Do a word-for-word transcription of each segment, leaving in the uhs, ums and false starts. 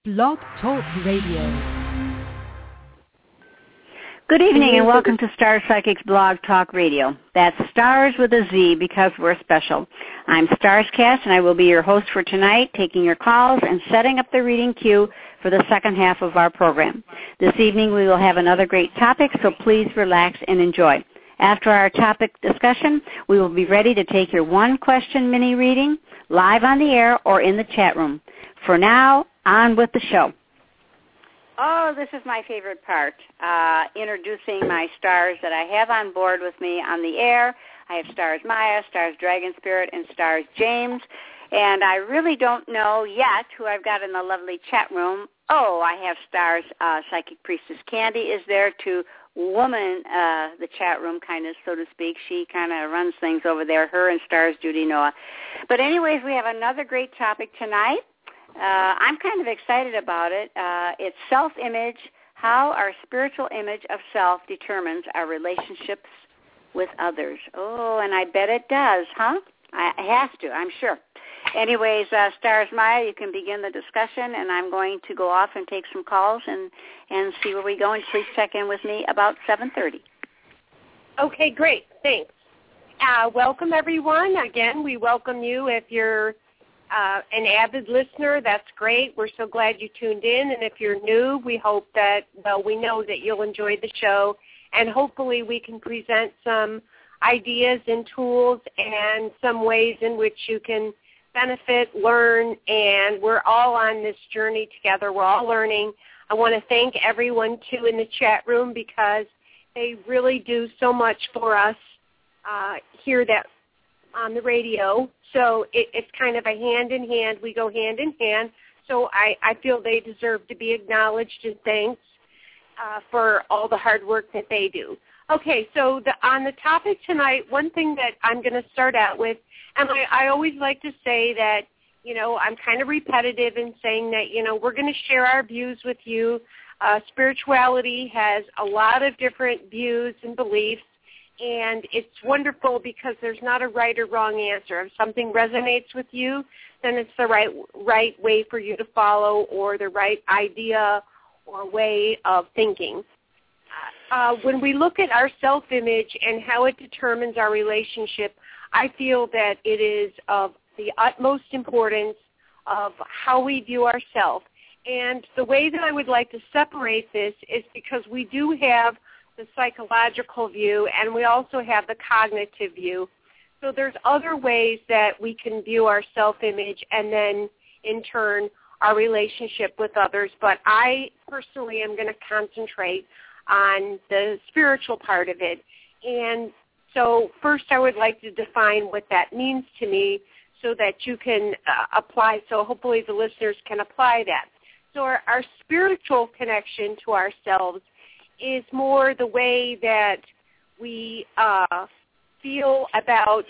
Blog Talk Radio. Good evening and welcome to Star Psychics Blog Talk Radio. That's Stars with a Z because we're special. I'm Starscast and I will be your host for tonight, taking your calls and setting up the reading queue for the second half of our program. This evening we will have another great topic, so please relax and enjoy. After our topic discussion, we will be ready to take your one-question mini-reading live on the air or in the chat room. For now, on with the show. Oh, this is my favorite part, uh, introducing my stars that I have on board with me on the air. I have Stars Maya, Stars Dragon Spirit, and Stars James. And I really don't know yet who I've got in the lovely chat room. Oh, I have Stars uh, Psychic Priestess Candy is there to woman uh, the chat room, kind of, so to speak. She kind of runs things over there, her and Stars Judy Noah. But anyways, we have another great topic tonight. Uh, I'm kind of excited about it. Uh, it's self-image, how our spiritual image of self determines our relationships with others. Oh, and I bet it does, huh? I, it has to, I'm sure. Anyways, uh, Stars Maya, you can begin the discussion, and I'm going to go off and take some calls and, and see where we go, and please check in with me about seven thirty. Okay, great. Thanks. Uh, welcome, everyone. Again, we welcome you if you're Uh, an avid listener. That's great. We're so glad you tuned in. And if you're new, we hope that, well, we know that you'll enjoy the show. And hopefully we can present some ideas and tools and some ways in which you can benefit, learn, and we're all on this journey together. We're all learning. I want to thank everyone, too, in the chat room because they really do so much for us uh, here that on the radio. So it, it's kind of a hand-in-hand. We go hand-in-hand. So I, I feel they deserve to be acknowledged and thanked uh, for all the hard work that they do. Okay, so the, on the topic tonight, one thing that I'm going to start out with, and I, I always like to say that, you know, I'm kind of repetitive in saying that, you know, we're going to share our views with you. Uh, spirituality has a lot of different views and beliefs. And it's wonderful because there's not a right or wrong answer. If something resonates with you, then it's the right right way for you to follow or the right idea or way of thinking. Uh, when we look at our self-image and how it determines our relationship, I feel that it is of the utmost importance of how we view ourselves. And the way that I would like to separate this is because we do have the psychological view, and we also have the cognitive view. So there's other ways that we can view our self-image and then, in turn, our relationship with others. But I personally am going to concentrate on the spiritual part of it. And so first I would like to define what that means to me so that you can uh, apply, so hopefully the listeners can apply that. So our, our spiritual connection to ourselves is more the way that we uh, feel about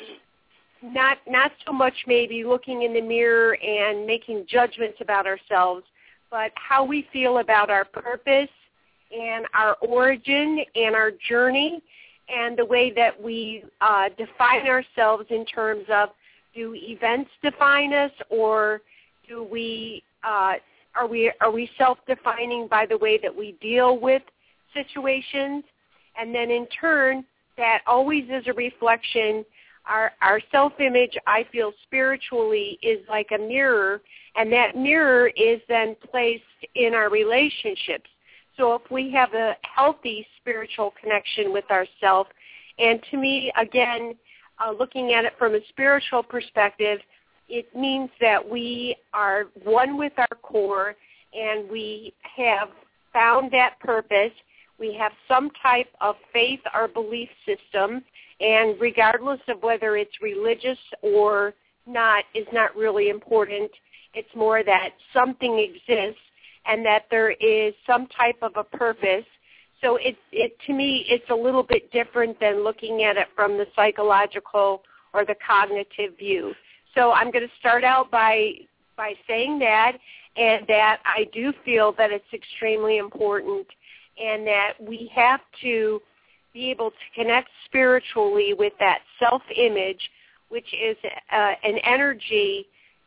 not not so much maybe looking in the mirror and making judgments about ourselves, but how we feel about our purpose and our origin and our journey and the way that we uh, define ourselves in terms of, do events define us, or do we uh, are we are we self-defining by the way that we deal with situations? And then in turn, that always is a reflection. Our, our self-image, I feel spiritually, is like a mirror, and that mirror is then placed in our relationships. So if we have a healthy spiritual connection with ourselves, and to me, again, uh, looking at it from a spiritual perspective, it means that we are one with our core, and we have found that purpose. We have some type of faith or belief system, and regardless of whether it's religious or not is not really important. It's more that something exists and that there is some type of a purpose. So it, it to me, it's a little bit different than looking at it from the psychological or the cognitive view. So I'm going to start out by by saying that, and that I do feel that it's extremely important, and that we have to be able to connect spiritually with that self-image, which is uh, an energy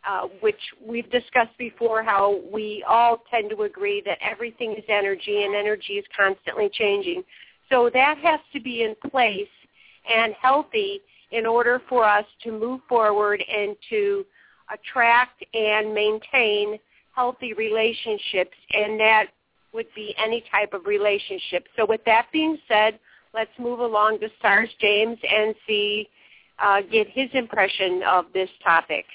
uh, which we've discussed before, how we all tend to agree that everything is energy and energy is constantly changing. So that has to be in place and healthy in order for us to move forward and to attract and maintain healthy relationships, and that would be any type of relationship. So with that being said, let's move along to Stars James and see, uh, get his impression of this topic.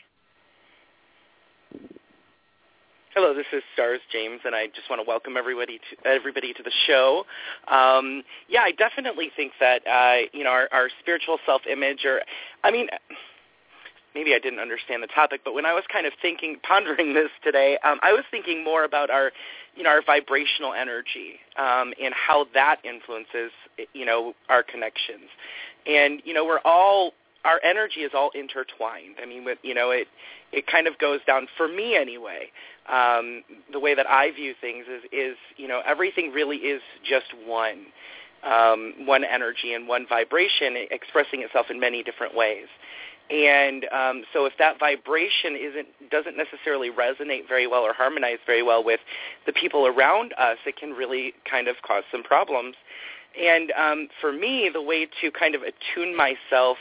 Hello, this is Stars James, and I just want to welcome everybody to everybody to the show. Um, yeah, I definitely think that uh, you know our, our spiritual self-image, or I mean, maybe I didn't understand the topic, but when I was kind of thinking, pondering this today, um, I was thinking more about our, you know, our vibrational energy um, and how that influences, you know, our connections. And you know, we're all our energy is all intertwined. I mean, with, you know, it it kind of goes down, for me anyway. Um, the way that I view things is, is, you know, everything really is just one, um, one energy and one vibration expressing itself in many different ways. And um, so if that vibration isn't doesn't necessarily resonate very well or harmonize very well with the people around us, it can really kind of cause some problems. And um, for me, the way to kind of attune myself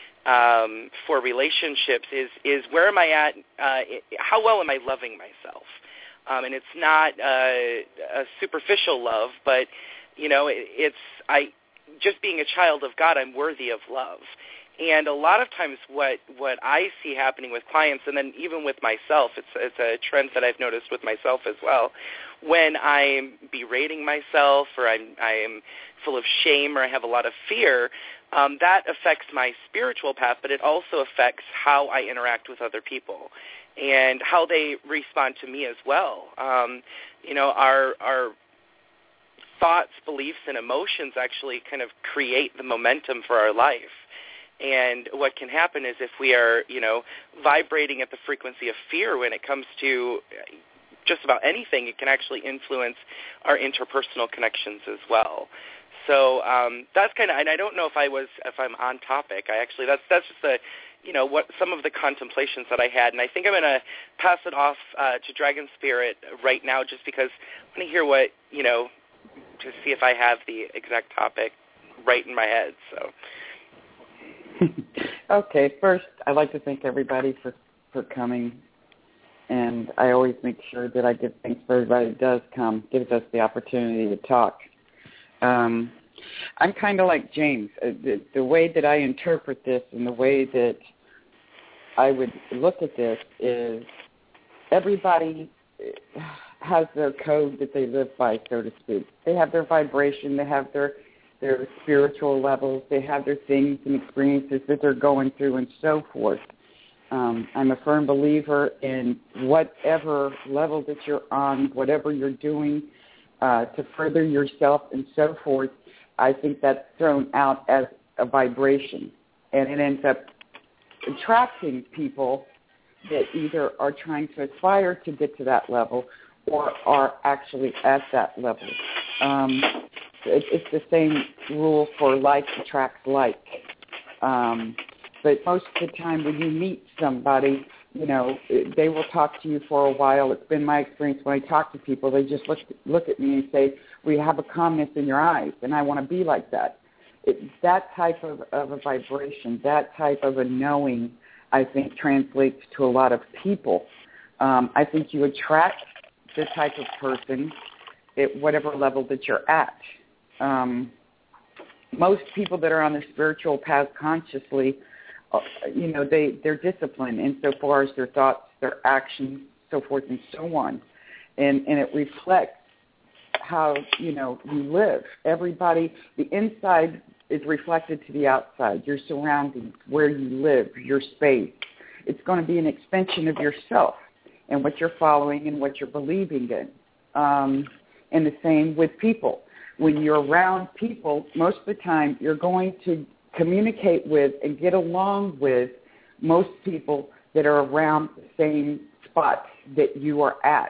Um, for relationships is, is where am I at, uh, how well am I loving myself? Um, and it's not uh, a superficial love, but, you know, it, it's I just being a child of God, I'm worthy of love. And a lot of times what, what I see happening with clients, and then even with myself, it's, it's a trend that I've noticed with myself as well, when I'm berating myself or I'm, I'm full of shame or I have a lot of fear, um, that affects my spiritual path, but it also affects how I interact with other people and how they respond to me as well. Um, you know, our our thoughts, beliefs, and emotions actually kind of create the momentum for our life. And what can happen is if we are, you know, vibrating at the frequency of fear when it comes to just about anything, it can actually influence our interpersonal connections as well. So um, that's kind of, and I don't know if I was, if I'm on topic. I actually, that's that's just a, you know, what some of the contemplations that I had, and I think I'm going to pass it off uh, to Dragon Spirit right now, just because I want to hear what, you know, to see if I have the exact topic right in my head. So. Okay, first, I'd like to thank everybody for, for coming, and I always make sure that I give thanks for everybody that does come, gives us the opportunity to talk. Um, I'm kind of like James. Uh, the, the way that I interpret this and the way that I would look at this is everybody has their code that they live by, so to speak. They have their vibration, they have their their spiritual levels, they have their things and experiences that they're going through and so forth. Um, I'm a firm believer in whatever level that you're on, whatever you're doing uh, to further yourself and so forth, I think that's thrown out as a vibration. And it ends up attracting people that either are trying to aspire to get to that level or are actually at that level. Um, it, it's the same rule for like attracts like. Um, but most of the time when you meet somebody, you know, they will talk to you for a while. It's been my experience when I talk to people, they just look, look at me and say, we have a calmness in your eyes, and I want to be like that. It, that type of, of a vibration, that type of a knowing, I think, translates to a lot of people. Um, I think you attract this type of person at whatever level that you're at. Um, most people that are on their spiritual path consciously, uh, you know, they, they're disciplined insofar as their thoughts, their actions, so forth and so on. And, and it reflects how, you know, you live. Everybody, the inside is reflected to the outside, your surroundings, where you live, your space. It's going to be an extension of yourself and what you're following and what you're believing in. Um, and the same with people. When you're around people, most of the time you're going to communicate with and get along with most people that are around the same spot that you are at.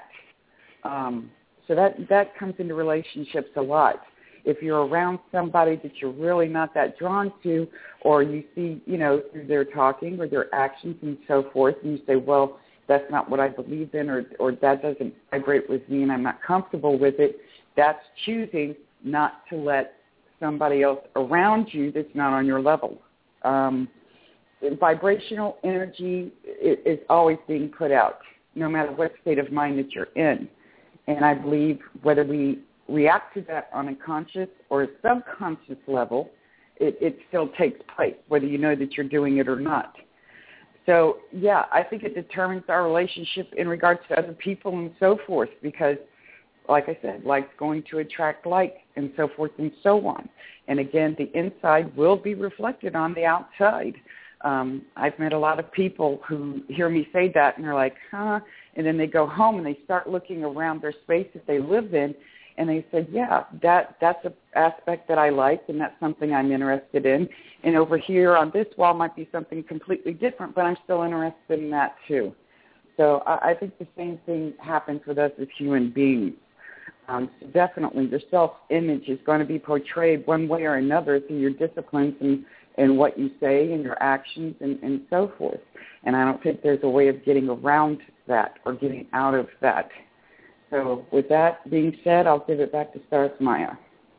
Um, so that, that comes into relationships a lot. If you're around somebody that you're really not that drawn to, or you see, you know, through their talking or their actions and so forth, and you say, well, that's not what I believe in, or, or that doesn't vibrate with me and I'm not comfortable with it, that's choosing not to let somebody else around you that's not on your level. Um, vibrational energy is, is always being put out, no matter what state of mind that you're in. And I believe whether we react to that on a conscious or a subconscious level, it, it still takes place, whether you know that you're doing it or not. So, yeah, I think it determines our relationship in regards to other people and so forth because, like I said, like's going to attract like and so forth and so on. And, again, the inside will be reflected on the outside. Um, I've met a lot of people who hear me say that, and they're like, huh, and then they go home and they start looking around their space that they live in, and they said, yeah, that that's an aspect that I like, and that's something I'm interested in. And over here on this wall might be something completely different, but I'm still interested in that too. So I, I think the same thing happens with us as human beings. Um, so definitely your self-image is going to be portrayed one way or another through your disciplines and, and what you say and your actions and, and so forth. And I don't think there's a way of getting around that or getting out of that. So with that being said, I'll give it back to Stars Maya.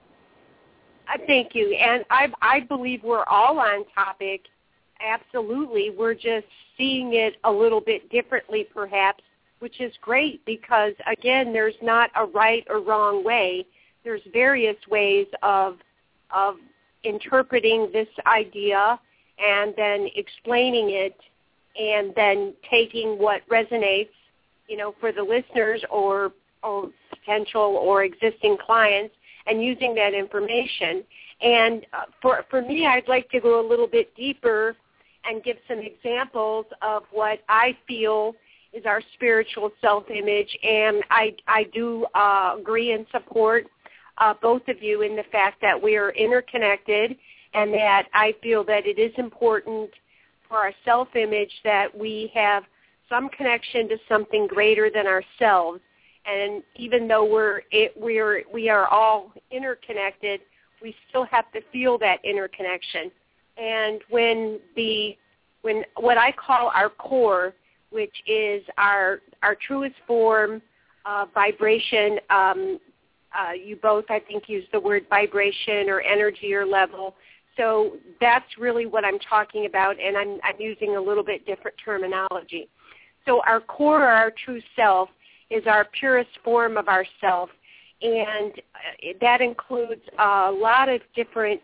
Uh, thank you. And I, I believe we're all on topic. Absolutely. We're just seeing it a little bit differently perhaps, which is great because, again, there's not a right or wrong way. There's various ways of of interpreting this idea and then explaining it and then taking what resonates, you know, for the listeners or, or potential or existing clients and using that information. And uh, for, for me, I'd like to go a little bit deeper and give some examples of what I feel is our spiritual self-image. And I, I do uh, agree and support uh, both of you in the fact that we are interconnected and that I feel that it is important for our self-image that we have some connection to something greater than ourselves. And even though we're it, we're we are all interconnected, we still have to feel that interconnection. And when the when what I call our core, which is our our truest form of vibration, um, uh, you both I think use the word vibration or energy or level. So that's really what I'm talking about, and I'm I'm using a little bit different terminology. So our core, our true self, is our purest form of ourself, and that includes a lot of different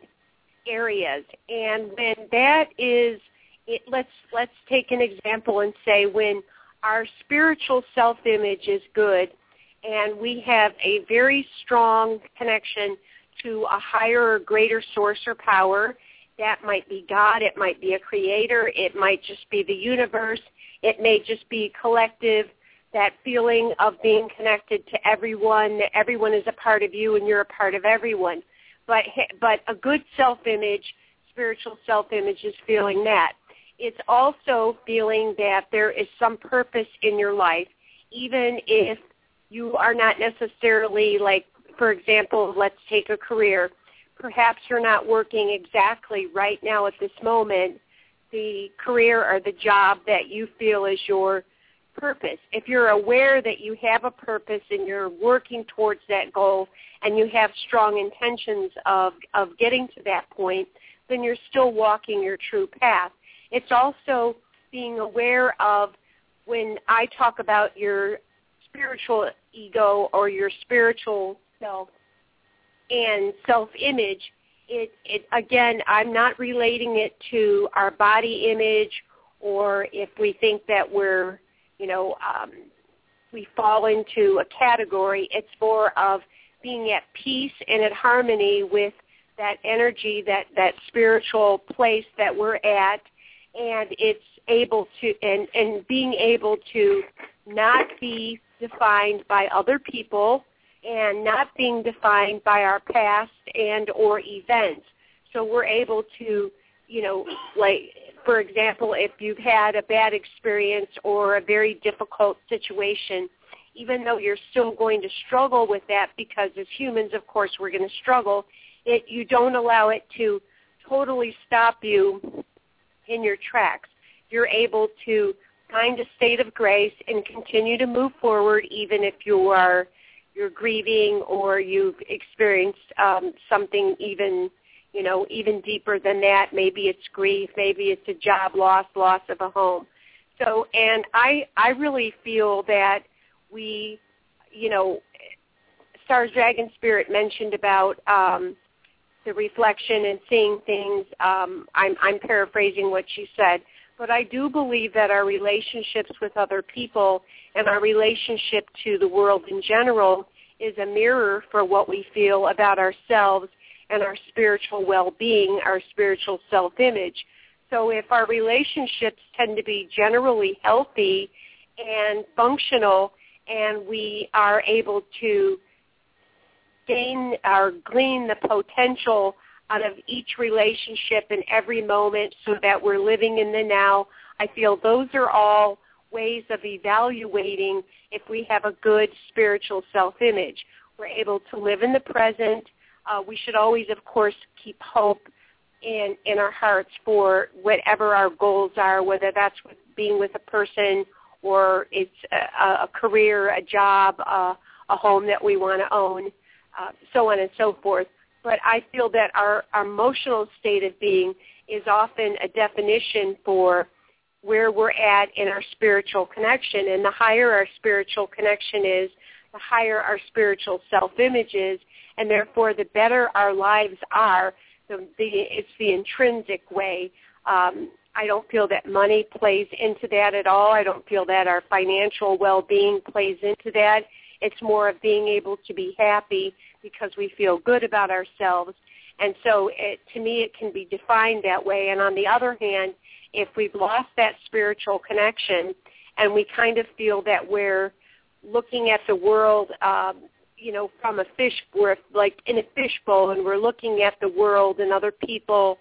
areas. And when that is, it, let's let's take an example and say when our spiritual self-image is good, and we have a very strong connection to a higher or greater source or power. That might be God, it might be a creator, it might just be the universe, it may just be collective, that feeling of being connected to everyone, that everyone is a part of you and you're a part of everyone. But but a good self-image, spiritual self-image is feeling that. It's also feeling that there is some purpose in your life, even if you are not necessarily like, for example, let's take a career. Perhaps you're not working exactly right now at this moment the career or the job that you feel is your purpose. If you're aware that you have a purpose and you're working towards that goal and you have strong intentions of, of getting to that point, then you're still walking your true path. It's also being aware of when I talk about your spiritual ego or your spiritual self and self-image, it, it again, I'm not relating it to our body image or if we think that we're, you know, um, we fall into a category. It's more of being at peace and at harmony with that energy, that, that spiritual place that we're at, and it's able to, and, and being able to not be defined by other people and not being defined by our past and or events. So we're able to, you know, like, for example, if you've had a bad experience or a very difficult situation, even though you're still going to struggle with that because as humans, of course, we're going to struggle, it, you don't allow it to totally stop you in your tracks. You're able to find a state of grace and continue to move forward, even if you are you're grieving or you've experienced um, something even, you know, even deeper than that. Maybe it's grief, maybe it's a job loss, loss of a home. So, and I, I really feel that we, you know, Stars, Dragon, Spirit mentioned about um, the reflection and seeing things. Um, I'm, I'm paraphrasing what she said. But I do believe that our relationships with other people and our relationship to the world in general is a mirror for what we feel about ourselves and our spiritual well-being, our spiritual self-image. So if our relationships tend to be generally healthy and functional, and we are able to gain or glean the potential out of each relationship in every moment so that we're living in the now, I feel those are all ways of evaluating if we have a good spiritual self-image. We're able to live in the present. Uh, we should always, of course, keep hope in, in our hearts for whatever our goals are, whether that's with being with a person or it's a, a career, a job, uh, a home that we want to own, uh, so on and so forth. But I feel that our, our emotional state of being is often a definition for where we're at in our spiritual connection. And the higher our spiritual connection is, the higher our spiritual self-image is, and therefore the better our lives are. The, the, it's the intrinsic way. Um, I don't feel that money plays into that at all. I don't feel that our financial well-being plays into that. It's more of being able to be happy because we feel good about ourselves. And so it, to me, it can be defined that way. And on the other hand, if we've lost that spiritual connection and we kind of feel that we're looking at the world, um, you know, from a fish, we're like in a fishbowl and we're looking at the world and other people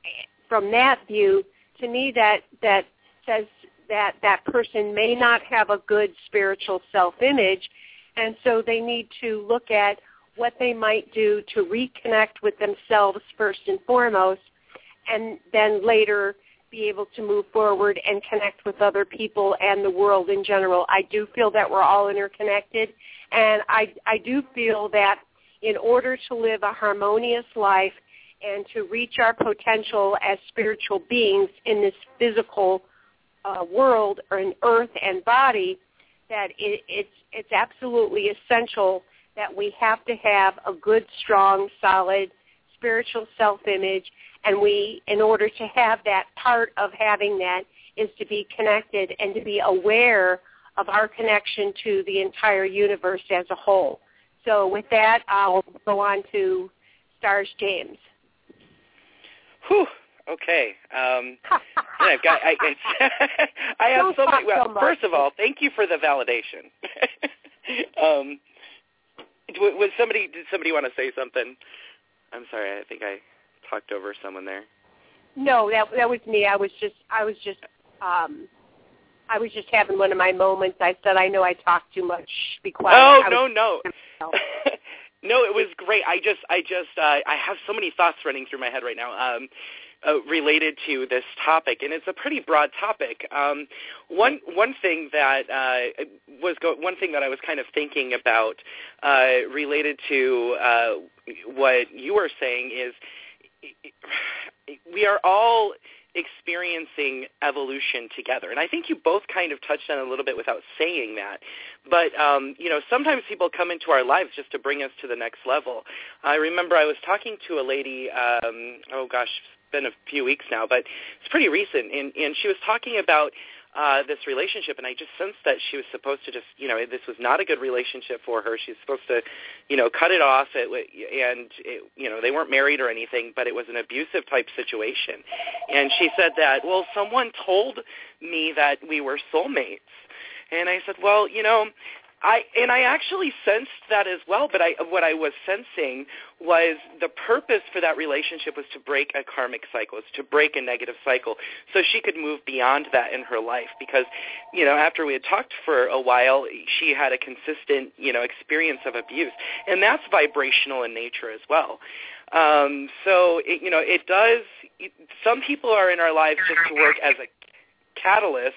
from that view, to me that, that says that that person may not have a good spiritual self-image, and so they need to look at what they might do to reconnect with themselves first and foremost, and then later be able to move forward and connect with other people and the world in general. I do feel that we're all interconnected, and I, I do feel that in order to live a harmonious life and to reach our potential as spiritual beings in this physical uh, world or in earth and body, that it, it's, it's absolutely essential that we have to have a good, strong, solid spiritual self-image. And we, in order to have that, part of having that is to be connected and to be aware of our connection to the entire universe as a whole. So with that, I'll go on to Stars James. Whew. Okay. Um, yeah, I've got. I, I have Don't so many. Well, so first of all, thank you for the validation. um, was somebody? Did somebody want to say something? I'm sorry. I think I talked over someone there. No, that that was me. I was just. I was just. Um, I was just having one of my moments. I said, I know I talk too much. Be quiet. Oh I no, was, no. No, it was great. I just, I just, uh, I have so many thoughts running through my head right now um, uh, related to this topic, and it's a pretty broad topic. Um, one, one thing that uh, was go- one thing that I was kind of thinking about uh, related to uh, what you were saying is we are all experiencing evolution together. And I think you both kind of touched on it a little bit without saying that. But, um, you know, sometimes people come into our lives just to bring us to the next level. I remember I was talking to a lady, um, oh gosh, it's been a few weeks now, but it's pretty recent, and, and she was talking about uh, this relationship, and I just sensed that she was supposed to just, you know, this was not a good relationship for her. She's supposed to, you know, cut it off, it, and, it, you know, they weren't married or anything, but it was an abusive type situation. And she said that, well, someone told me that we were soulmates. And I said, well, you know, I and I actually sensed that as well, but I, what I was sensing was the purpose for that relationship was to break a karmic cycle, was to break a negative cycle, so she could move beyond that in her life. Because, you know, after we had talked for a while, she had a consistent, you know, experience of abuse, and that's vibrational in nature as well. Um, so, it, you know, it does. Some people are in our lives just to work as a catalyst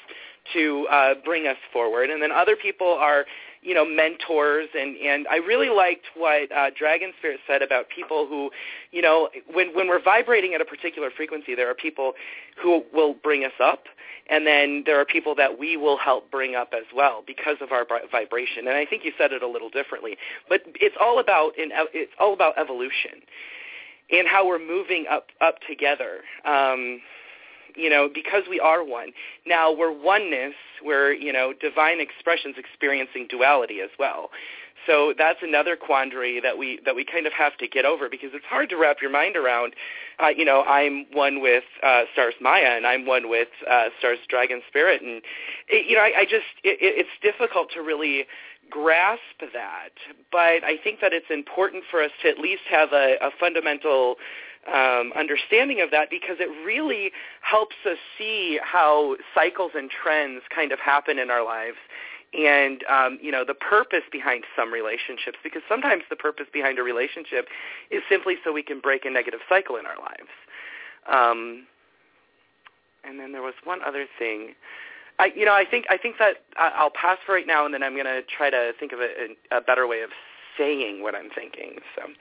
to uh, bring us forward. And then other people are, you know, mentors. And, and I really liked what uh, Dragon Spirit said about people who, you know, when, when we're vibrating at a particular frequency, there are people who will bring us up. And then there are people that we will help bring up as well because of our vibration. And I think you said it a little differently, but it's all about it's all about evolution and how we're moving up up together. Um, you know, because we are one. Now we're oneness. We're, you know, divine expressions experiencing duality as well. So that's another quandary that we that we kind of have to get over, because it's hard to wrap your mind around. Uh, you know, I'm one with uh, Stars Maya, and I'm one with uh, Stars Dragon Spirit, and it, you know, I, I just it, it's difficult to really grasp that. But I think that it's important for us to at least have a, a fundamental um, understanding of that, because it really helps us see how cycles and trends kind of happen in our lives. And, um, you know, the purpose behind some relationships, because sometimes the purpose behind a relationship is simply so we can break a negative cycle in our lives. Um, and then there was one other thing. I, you know, I think I think that I'll pass for right now, and then I'm going to try to think of a, a better way of saying what I'm thinking.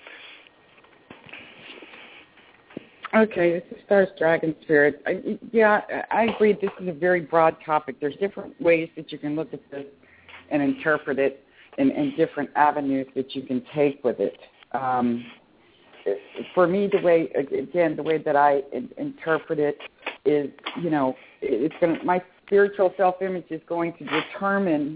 So. Okay, this is Stars Dragon Spirit. I, yeah, I agree. This is a very broad topic. There's different ways that you can look at this and interpret it, and, and different avenues that you can take with it. Um, for me, the way, again, the way that I in, interpret it is, you know, it's going to, my spiritual self-image is going to determine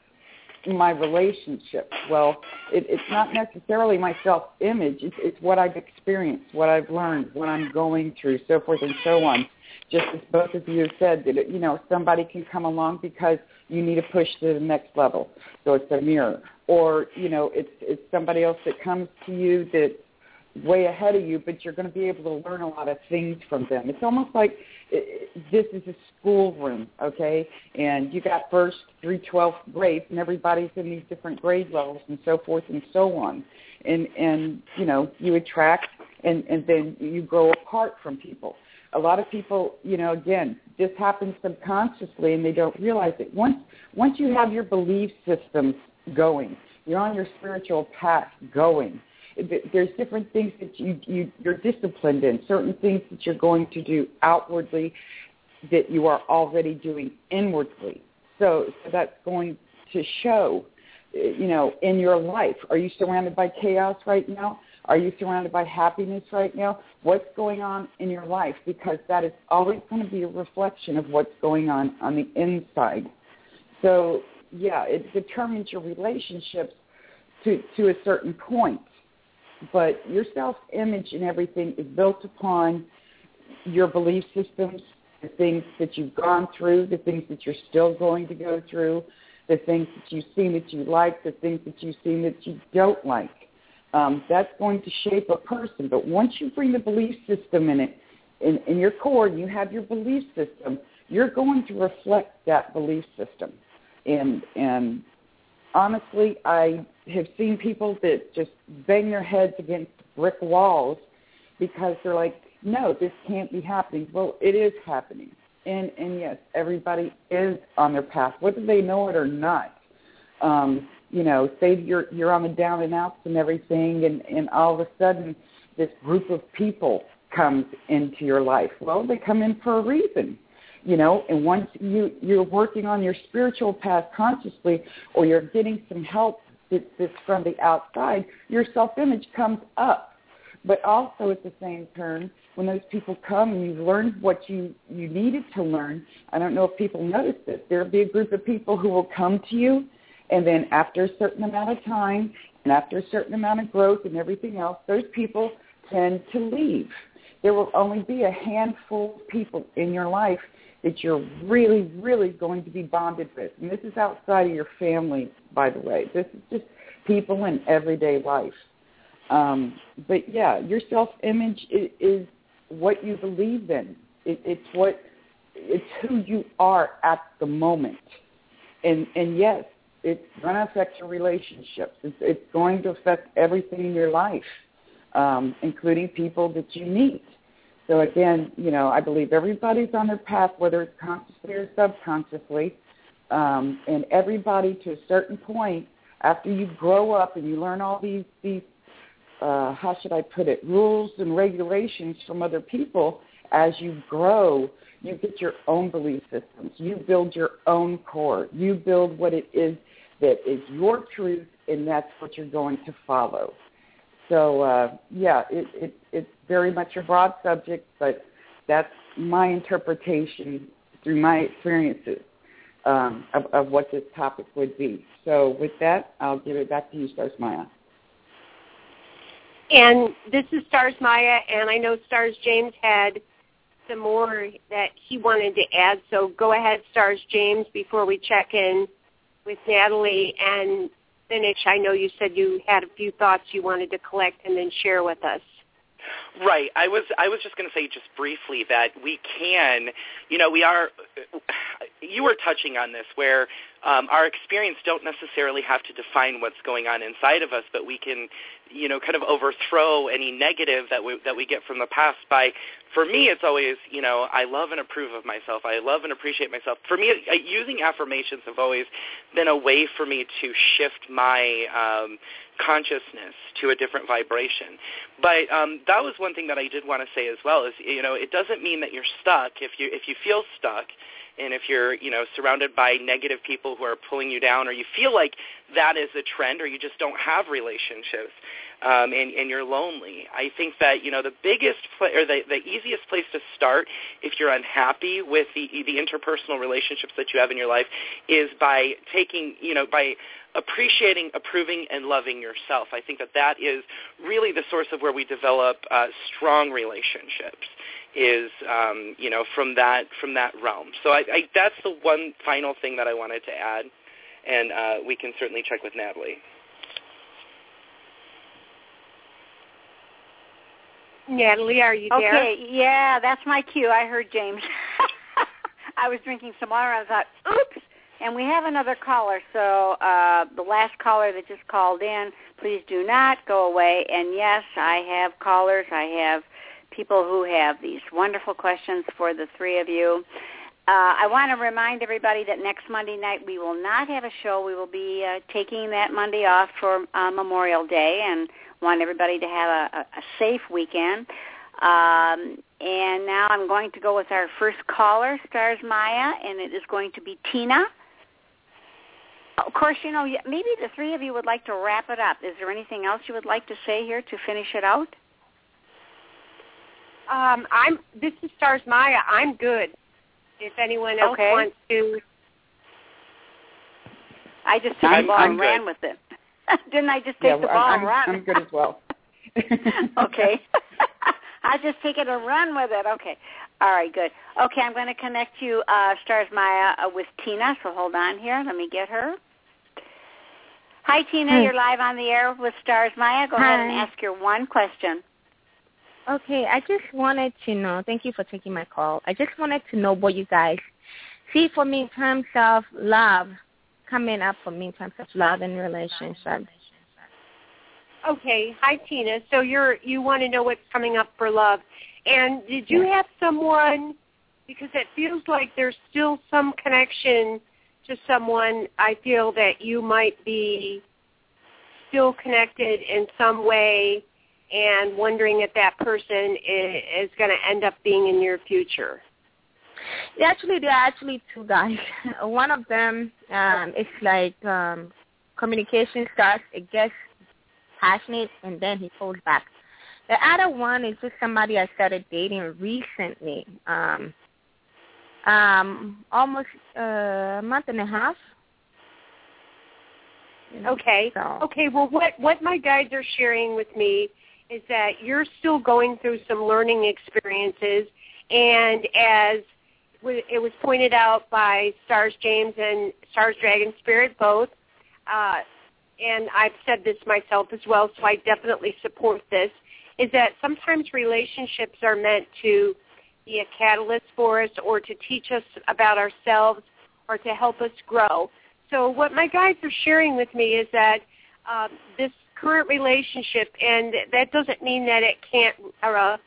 my relationship. Well, it, it's not necessarily my self-image. It's, it's what I've experienced, what I've learned, what I'm going through, so forth and so on. Just as both of you said, that, you know, somebody can come along because you need to push to the next level. So it's a mirror. Or, you know, it's it's somebody else that comes to you that's way ahead of you, but you're going to be able to learn a lot of things from them. It's almost like it, this is a schoolroom, okay? And you got first through twelfth grade, and everybody's in these different grade levels and so forth and so on. And, and you know, you attract, and, and then you grow apart from people. A lot of people, you know, again, this happens subconsciously, and they don't realize it. Once once you have your belief systems going, you're on your spiritual path going, there's different things that you, you, you're disciplined in, certain things that you're going to do outwardly that you are already doing inwardly. So, so that's going to show, you know, in your life. Are you surrounded by chaos right now? Are you surrounded by happiness right now? What's going on in your life? Because that is always going to be a reflection of what's going on on the inside. So, yeah, it determines your relationships to, to a certain point. But your self-image and everything is built upon your belief systems, the things that you've gone through, the things that you're still going to go through, the things that you've seen that you like, the things that you've seen that you don't like. Um, that's going to shape a person. But once you bring the belief system in it, in, in your core, you have your belief system, you're going to reflect that belief system. And, and honestly, I have seen people that just bang their heads against brick walls because they're like, no, this can't be happening. Well, it is happening. And, and yes, everybody is on their path, whether they know it or not. Um, you know, say you're you're on the down and outs and everything, and, and all of a sudden this group of people comes into your life. Well, they come in for a reason, you know, and once you, you're working on your spiritual path consciously, or you're getting some help that, that's from the outside, your self-image comes up. But also at the same turn, when those people come and you've learned what you, you needed to learn, I don't know if people notice this, there will be a group of people who will come to you, and then after a certain amount of time and after a certain amount of growth and everything else, those people tend to leave. There will only be a handful of people in your life that you're really, really going to be bonded with. And this is outside of your family, by the way. This is just people in everyday life. Um, but, yeah, your self-image is, is what you believe in. It, it's what it's who you are at the moment. And, and yes, it's going to affect your relationships. It's, it's going to affect everything in your life, um, including people that you meet. So again, you know, I believe everybody's on their path, whether it's consciously or subconsciously, um, and everybody to a certain point, after you grow up and you learn all these, these uh, how should I put it, rules and regulations from other people, as you grow, you get your own belief systems. You build your own core. You build what it is that is your truth, and that's what you're going to follow. So, uh, yeah, it, it, it's very much a broad subject, but that's my interpretation through my experiences um, of, of what this topic would be. So with that, I'll give it back to you, Stars Maya. And this is Stars Maya, and I know Stars James had some more that he wanted to add. So go ahead, Stars James, before we check in with Natalie and finish. I know you said you had a few thoughts you wanted to collect and then share with us. Right. I was I was just going to say just briefly that we can, you know, we are, you were touching on this where um, our experience don't necessarily have to define what's going on inside of us, but we can, you know, kind of overthrow any negative that we that we get from the past by, for me, it's always, you know, I love and approve of myself. I love and appreciate myself. For me, uh, using affirmations have always been a way for me to shift my um, consciousness to a different vibration. But um, that was one thing that I did want to say as well is, you know, it doesn't mean that you're stuck. If you if you feel stuck, and if you're, you know, surrounded by negative people who are pulling you down, or you feel like that is a trend, or you just don't have relationships, um, and, and you're lonely, I think that, you know, the biggest pla- or the, the easiest place to start if you're unhappy with the the interpersonal relationships that you have in your life is by taking, you know, by appreciating, approving, and loving yourself. I think that that is really the source of where we develop uh, strong relationships. Is um, you know from that from that realm. So I, I, that's the one final thing that I wanted to add, and uh, we can certainly check with Natalie. Natalie, are you there? Okay, yeah, that's my cue. I heard James. I was drinking some water. I thought, oops. And we have another caller. So uh, the last caller that just called in, please do not go away. And yes, I have callers. I have people who have these wonderful questions for the three of you. Uh, I want to remind everybody that next Monday night we will not have a show. We will be uh, taking that Monday off for uh, Memorial Day and want everybody to have a, a, a safe weekend. Um, and now I'm going to go with our first caller, Stars Maya, and it is going to be Tina. Of course, you know, maybe the three of you would like to wrap it up. Is there anything else you would like to say here to finish it out? Um, I'm. This is Stars Maya. I'm good. If anyone else okay. wants to. I just took I'm, the ball I'm and good. ran with it. Didn't I just take yeah, the ball I'm, and run? I'm good as well. Okay. I just take it and run with it. Okay. All right, good. Okay, I'm going to connect you, uh, Stars Maya, uh, with Tina, so hold on here. Let me get her. Hi, Tina. Hi. You're live on the air with Stars Maya. Go Hi. ahead and ask your one question. Okay, I just wanted to know, thank you for taking my call. I just wanted to know what you guys see for me in terms of love, coming up for me in terms of love and relationships. Okay. Hi, Tina. So you're you want to know what's coming up for love. And did you have someone, because it feels like there's still some connection to someone, I feel that you might be still connected in some way and wondering if that person is, is going to end up being in your future. Actually, there are actually two guys. One of them um, is like um, communication starts, it gets passionate, and then he pulls back. The other one is just somebody I started dating recently, um, um, almost uh, a month and a half. You know, okay. So. Okay. Well, what, what my guides are sharing with me is that you're still going through some learning experiences, and as it was pointed out by Stars James and Stars Dragon Spirit both, uh, and I've said this myself as well, so I definitely support this, is that sometimes relationships are meant to be a catalyst for us or to teach us about ourselves or to help us grow. So what my guides are sharing with me is that uh, this current relationship, and that doesn't mean that it can't or uh,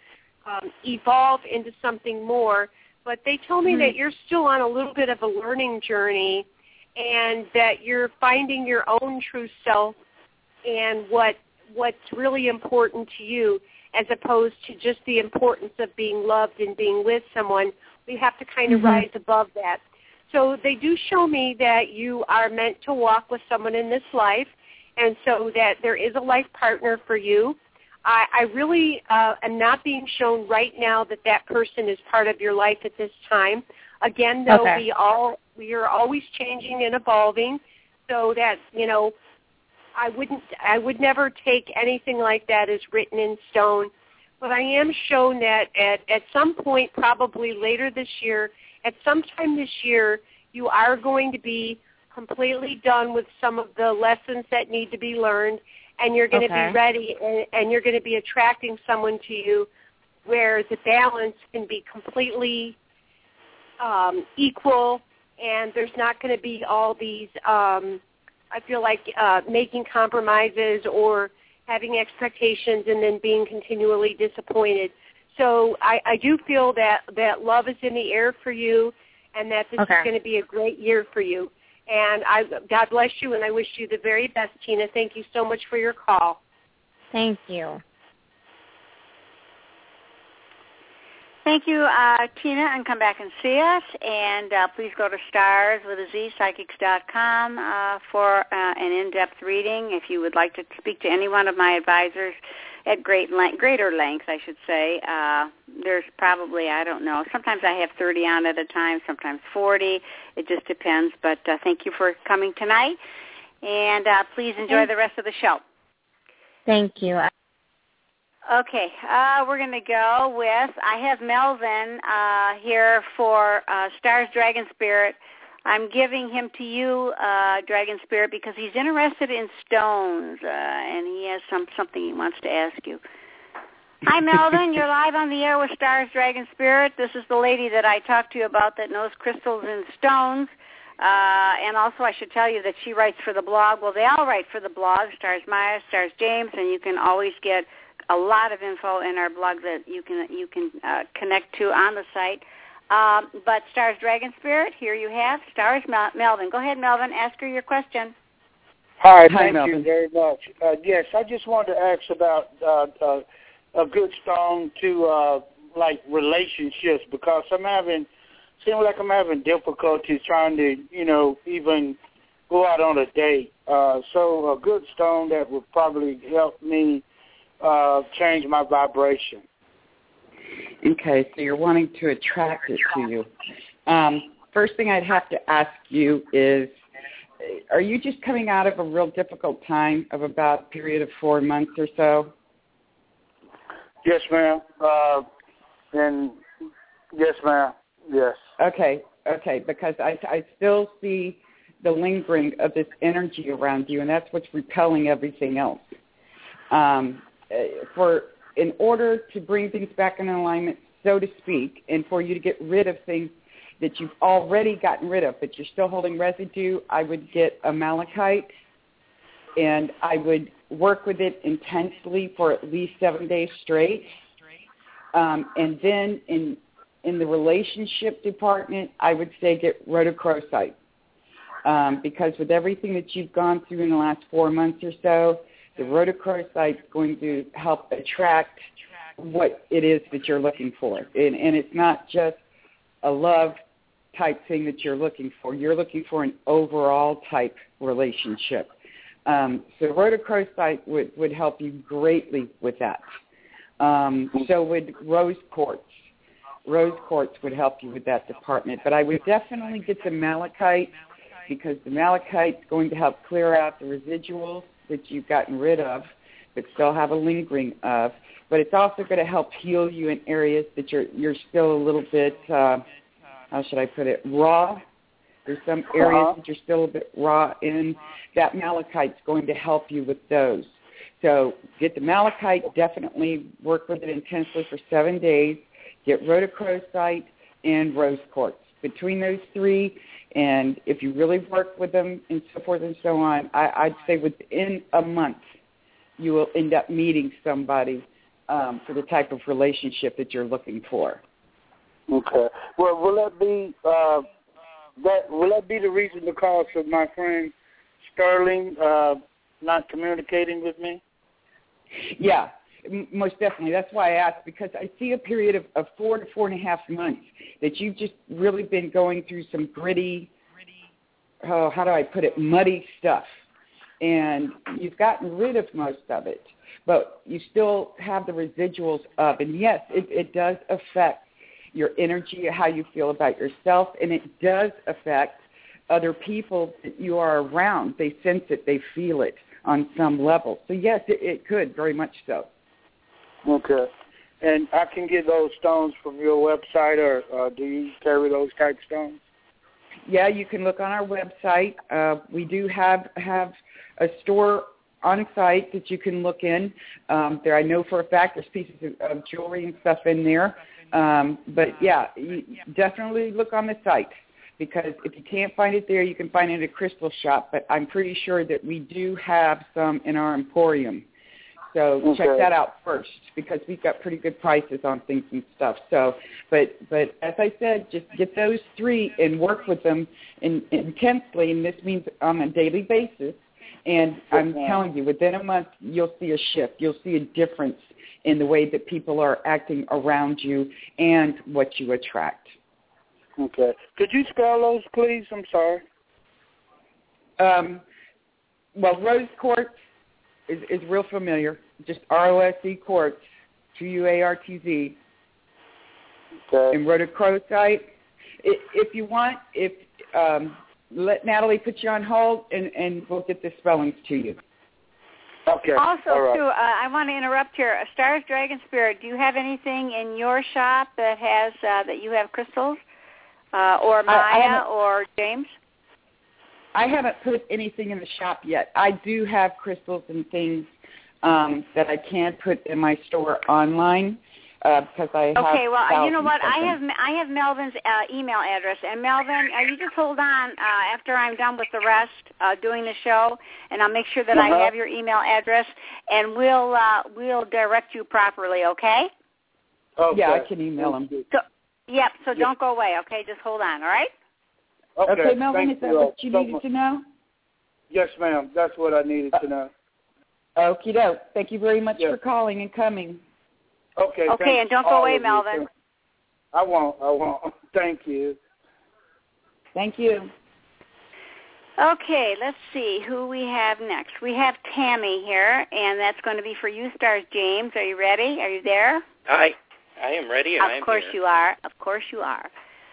um, evolve into something more. But they told me mm-hmm. that you're still on a little bit of a learning journey, and that you're finding your own true self and what what's really important to you, as opposed to just the importance of being loved and being with someone. We have to kind of mm-hmm. rise above that. So they do show me that you are meant to walk with someone in this life, and so that there is a life partner for you. I, I really uh, am not being shown right now that that person is part of your life at this time. Again, though, okay. we all we are always changing and evolving, so that, you know, I wouldn't I would never take anything like that as written in stone. But I am shown that at, at some point, probably later this year, at some time this year, you are going to be completely done with some of the lessons that need to be learned, and you're going okay. to be ready, and, and you're going to be attracting someone to you where the balance can be completely um, equal, and there's not going to be all these, um, I feel like, uh, making compromises or having expectations and then being continually disappointed. So I, I do feel that, that love is in the air for you, and that this okay. is going to be a great year for you. And I, God bless you, and I wish you the very best, Tina. Thank you so much for your call. Thank you. Thank you, uh, Tina, and come back and see us. And uh, please go to stars with a Z, psychics dot com uh, for uh, an in-depth reading. If you would like to speak to any one of my advisors at great length, greater length, I should say, uh, there's probably, I don't know, sometimes I have thirty on at a time, sometimes forty. It just depends. But uh, thank you for coming tonight, and uh, please enjoy the rest of the show. Thank you. Okay, uh, we're going to go with, I have Melvin uh, here for uh, Stars Dragon Spirit. I'm giving him to you, uh, Dragon Spirit, because he's interested in stones, uh, and he has some something he wants to ask you. Hi, Melvin. You're live on the air with Stars Dragon Spirit. This is the lady that I talked to you about that knows crystals and stones. Uh, and also I should tell you that she writes for the blog. Well, they all write for the blog, Stars Maya, Stars James, and you can always get a lot of info in our blog that you can you can uh, connect to on the site. Um, but Stars Dragon Spirit, here you have Stars Mel- Melvin. Go ahead, Melvin. Ask her your question. Hi, Hi thank Melvin. you very much. Uh, yes, I just wanted to ask about uh, uh, a good stone to uh, like relationships, because I'm having seems like I'm having difficulties trying to you know even go out on a date. Uh, so a good stone that would probably help me Uh, change my vibration. Okay, so you're wanting to attract it to you. Um, first thing I'd have to ask you is, are you just coming out of a real difficult time of about a period of four months or so? Yes, ma'am. Uh, and yes, ma'am. Yes. Okay, okay, because I, I still see the lingering of this energy around you, and that's what's repelling everything else. Um, for in order to bring things back in alignment, so to speak, and for you to get rid of things that you've already gotten rid of, but you're still holding residue, I would get a malachite, and I would work with it intensely for at least seven days straight. Um, and then in in the relationship department, I would say get rhodochrosite, um, because with everything that you've gone through in the last four months or so, the rhodochrosite is going to help attract what it is that you're looking for. And, and it's not just a love type thing that you're looking for. You're looking for an overall type relationship. Um, so rhodochrosite would, would help you greatly with that. Um, so would rose quartz. Rose quartz would help you with that department. But I would definitely get the malachite, because the malachite is going to help clear out the residuals that you've gotten rid of, but still have a lingering of. But it's also going to help heal you in areas that you're you're still a little bit, uh, how should I put it, raw. There's some areas uh-huh. that you're still a bit raw in. That malachite's going to help you with those. So get the malachite, definitely work with it intensely for seven days. Get rhodochrosite and rose quartz. Between those three, and if you really work with them and so forth and so on, I, I'd say within a month you will end up meeting somebody um, for the type of relationship that you're looking for. Okay. Well, will that be uh, that? Will that be the reason because of my friend Sterling uh, not communicating with me? Yeah, m- most definitely. That's why I asked, because I see a period of, of four to four and a half months that you've just really been going through some gritty, oh, how do I put it, muddy stuff. And you've gotten rid of most of it, but you still have the residuals of, and yes, it, it does affect your energy, how you feel about yourself, and it does affect other people that you are around. They sense it, they feel it on some level. So yes, it, it could, very much so. Okay. And I can get those stones from your website, or uh, do you carry those type stones? Yeah, you can look on our website. Uh, we do have have a store on site that you can look in. Um, there, I know for a fact there's pieces of, of jewelry and stuff in there. Um, but yeah, you definitely look on the site, because if you can't find it there, you can find it at a crystal shop. But I'm pretty sure that we do have some in our emporium. So okay. check that out first, because we've got pretty good prices on things and stuff. So, but but as I said, just get those three and work with them in, intensely, and this means on a daily basis. And I'm telling you, within a month, you'll see a shift. You'll see a difference in the way that people are acting around you and what you attract. Okay. Could you spell those, please? I'm sorry. Um, well, rose quartz is, is real familiar. Just R O S E quartz, Q U A R T Z. Okay. And rhodochrosite. If you want, if um, let Natalie put you on hold, and, and we'll get the spellings to you. Okay. Also, All right. too, uh, I want to interrupt here. Stars Dragon Spirit, do you have anything in your shop that has uh, that you have crystals, uh, or Maya, I, I or James? I haven't put anything in the shop yet. I do have crystals and things um, that I can put in my store online. Uh, because I have okay, well, you know what? I something. have I have Melvin's uh, email address, and Melvin, uh, you just hold on uh, after I'm done with the rest uh, doing the show, and I'll make sure that uh-huh. I have your email address, and we'll uh, we'll direct you properly. Okay? Okay. Yeah, I can email them. So, yep. So don't go away. Okay, just hold on. All right? Okay, okay Melvin, Thank is that you, what you so needed much. to know? Yes, ma'am. That's what I needed to know. Okie doke. Thank you very much yes. for calling and coming. Okay. Okay, and don't go away, Melvin. I won't. I won't. Thank you. Thank you. Okay, let's see who we have next. We have Tammy here, and that's going to be for you, Stars James. Are you ready? Are you there? Hi. I am ready, and I am Of course here. you are. Of course you are.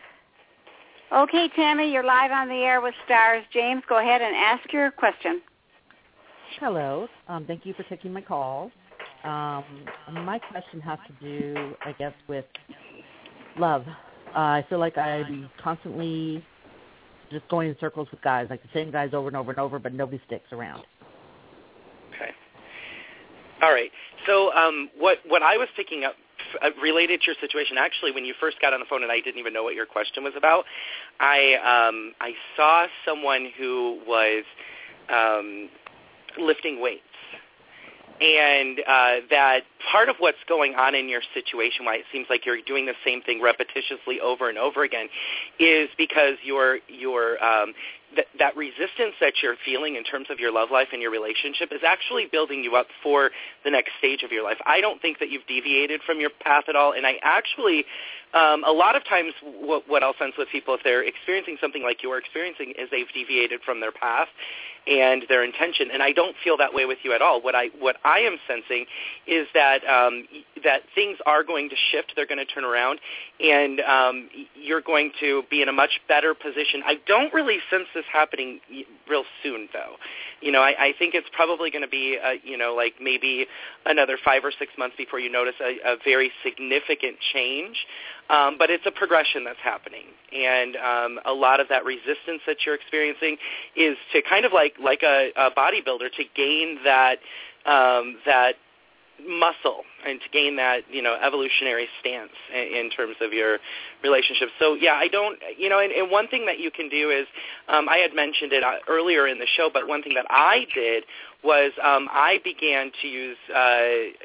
Okay, Tammy, you're live on the air with Stars James. Go ahead and ask your question. Hello. Um, thank you for taking my call. Um, my question has to do, I guess, with love. Uh, I feel like I'm constantly just going in circles with guys, like the same guys over and over and over, but nobody sticks around. Okay. All right. So um, what what I was picking up uh, related to your situation, actually, when you first got on the phone and I didn't even know what your question was about, I um, I saw someone who was um, lifting weights. And uh, that part of what's going on in your situation, why it seems like you're doing the same thing repetitiously over and over again, is because your your um, th- that resistance that you're feeling in terms of your love life and your relationship is actually building you up for the next stage of your life. I don't think that you've deviated from your path at all, and I actually, um, a lot of times what, what I'll sense with people if they're experiencing something like you're experiencing is they've deviated from their path and their intention, and I don't feel that way with you at all. What I what I am sensing is that um, that things are going to shift. They're going to turn around, and um, you're going to be in a much better position. I don't really sense this happening real soon, though. You know, I, I think it's probably going to be, uh, you know, like maybe another five or six months before you notice a, a very significant change. Um, but it's a progression that's happening, and um, a lot of that resistance that you're experiencing is to kind of like like a, a bodybuilder to gain that um, that muscle and to gain that, you know, evolutionary stance in, in terms of your relationship. So, yeah, I don't, you know, and, and one thing that you can do is, um, I had mentioned it earlier in the show, but one thing that I did was um, I began to use, uh,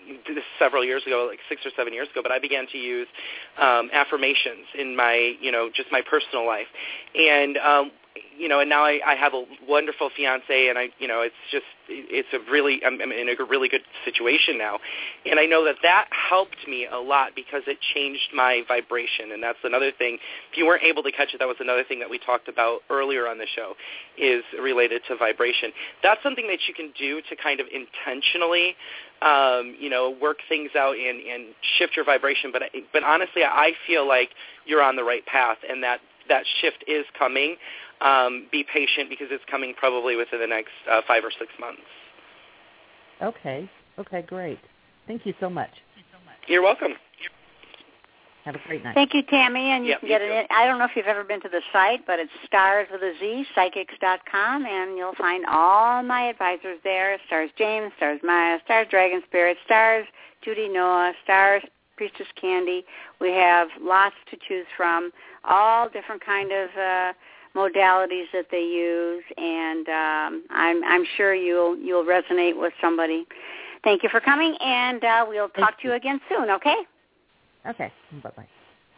this several years ago, like six or seven years ago, but I began to use um, affirmations in my, you know, just my personal life. And, um, you know, and now I, I have a wonderful fiance, and I, you know, it's just, it's a really, I'm, I'm in a really good situation now. And I know that that helped me a lot because it changed my vibration. And that's another thing. If you weren't able to catch it, that was another thing that we talked about earlier on the show, is related to vibration. That's something that you can do to kind of intentionally, um, you know, work things out and, and shift your vibration. But, but honestly, I feel like you're on the right path, and that that shift is coming. Um, be patient because it's coming probably within the next uh, five or six months. Okay. Okay, great. Thank you so much. You're welcome. Have a great night. Thank you, Tammy. And you yep, can get it. I don't know if you've ever been to the site, but it's stars with a Z, psychics dot com, and you'll find all my advisors there. Stars James, Stars Maya, Stars Dragon Spirit, Stars Judy Noah, Stars Priestess Candy. We have lots to choose from, all different kind of uh, modalities that they use, and um, I'm, I'm sure you'll you'll resonate with somebody. Thank you for coming, and uh, we'll talk Thank to you again soon, okay? Okay, bye-bye.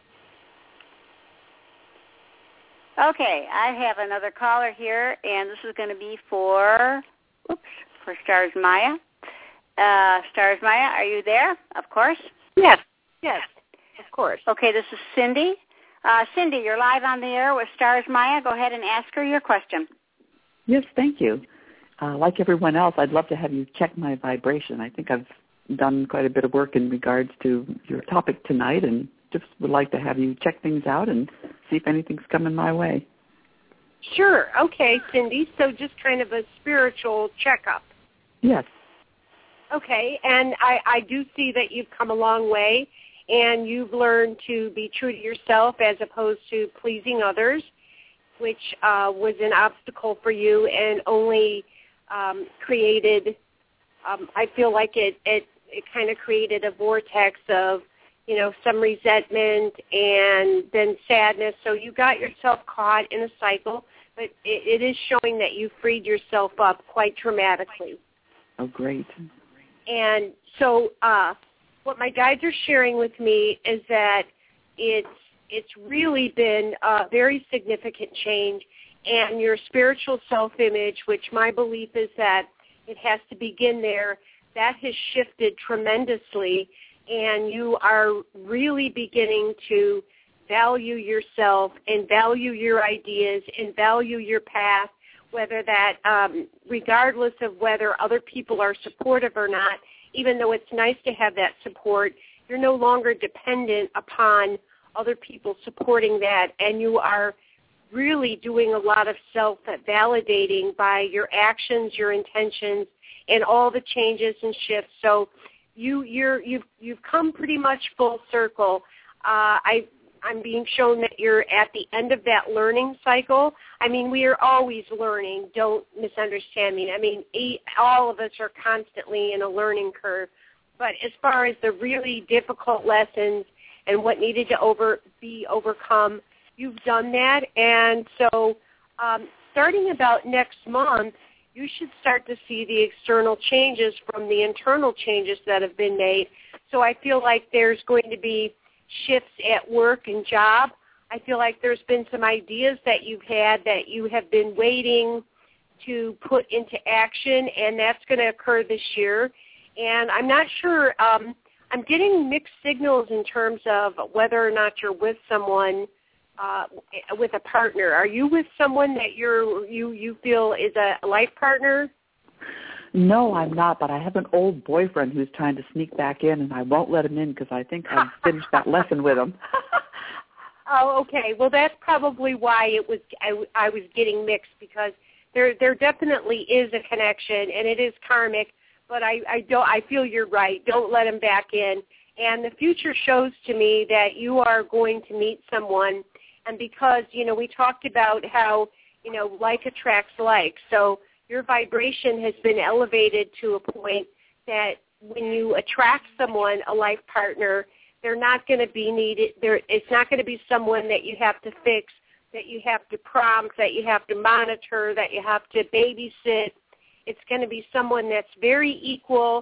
Okay, I have another caller here, and this is going to be for, oops, for Stars Maya. Uh, Stars Maya, are you there? Of course. Yes, yes, of course. Okay, this is Cindy. Uh, Cindy, you're live on the air with Stars Maya. Go ahead and ask her your question. Yes, thank you. Uh, like everyone else, I'd love to have you check my vibration. I think I've done quite a bit of work in regards to your topic tonight, and just would like to have you check things out and see if anything's coming my way. Sure. Okay, Cindy. So just kind of a spiritual checkup. Yes. Okay, and I, I do see that you've come a long way, and you've learned to be true to yourself as opposed to pleasing others, which uh, was an obstacle for you and only um, created, um, I feel like it, it, it kind of created a vortex of, you know, some resentment and then sadness. So you got yourself caught in a cycle, but it, it is showing that you freed yourself up quite dramatically. Oh, great. And so uh, what my guides are sharing with me is that it's it's really been a very significant change, and your spiritual self-image, which my belief is that it has to begin there, that has shifted tremendously, and you are really beginning to value yourself and value your ideas and value your path, whether that, um, regardless of whether other people are supportive or not, even though it's nice to have that support, you're no longer dependent upon other people supporting that, and you are really doing a lot of self-validating by your actions, your intentions, and all the changes and shifts. So you, you're, you've, you've come pretty much full circle. Uh, I I'm being shown that you're at the end of that learning cycle. I mean, we are always learning. Don't misunderstand me. I mean, all of us are constantly in a learning curve. But as far as the really difficult lessons and what needed to over be overcome, you've done that. And so um, starting about next month, you should start to see the external changes from the internal changes that have been made. So I feel like there's going to be shifts at work and job. I feel like there's been some ideas that you've had that you have been waiting to put into action, and that's going to occur this year. And I'm not sure, um, I'm getting mixed signals in terms of whether or not you're with someone, uh, with a partner. Are you with someone that you're, you, you feel is a life partner? No, I'm not, but I have an old boyfriend who's trying to sneak back in, and I won't let him in because I think I've finished that lesson with him. Oh, okay. Well, that's probably why it was I, I was getting mixed, because there there definitely is a connection, and it is karmic. But I, I don't. I feel you're right. Don't let him back in. And the future shows to me that you are going to meet someone, and because you know we talked about how you know like attracts like, so your vibration has been elevated to a point that when you attract someone, a life partner, they're not going to be needed. There, it's not going to be someone that you have to fix, that you have to prompt, that you have to monitor, that you have to babysit. It's going to be someone that's very equal